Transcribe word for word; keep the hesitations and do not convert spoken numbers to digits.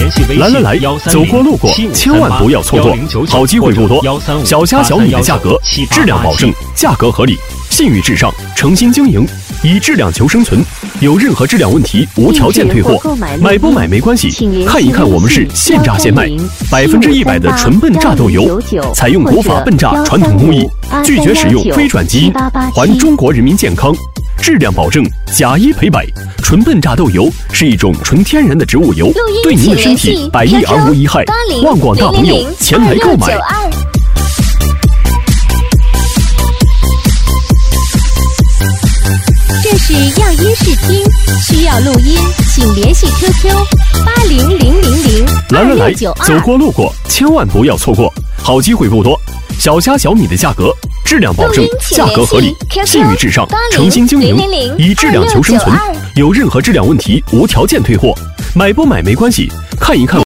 来来来，走过路过千万不要错过，好机会不多。小虾小米的价格，质量保证，价格合理，信誉至上，诚心经营，以质量求生存。有任何质量问题，无条件退货，买不买没关系。看一看我们是现榨现卖，百分之一百的纯笨榨豆油，采用古法笨榨传统工艺，拒绝使用非转基因，还中国人民健康。质量保证，假一赔百。纯笨榨豆油是一种纯天然的植物油，对您的身体百益而无一害。望广大朋友前来购买。 这是药音视听，需要录音，请联系 Q Q 八零零零零来来来，走过路过千万不要错过，好机会不多。小虾小米的价格，质量保证，价格合理，信誉至上，诚心经营，以质量求生存。有任何质量问题，无条件退货，买不买没关系。看一看。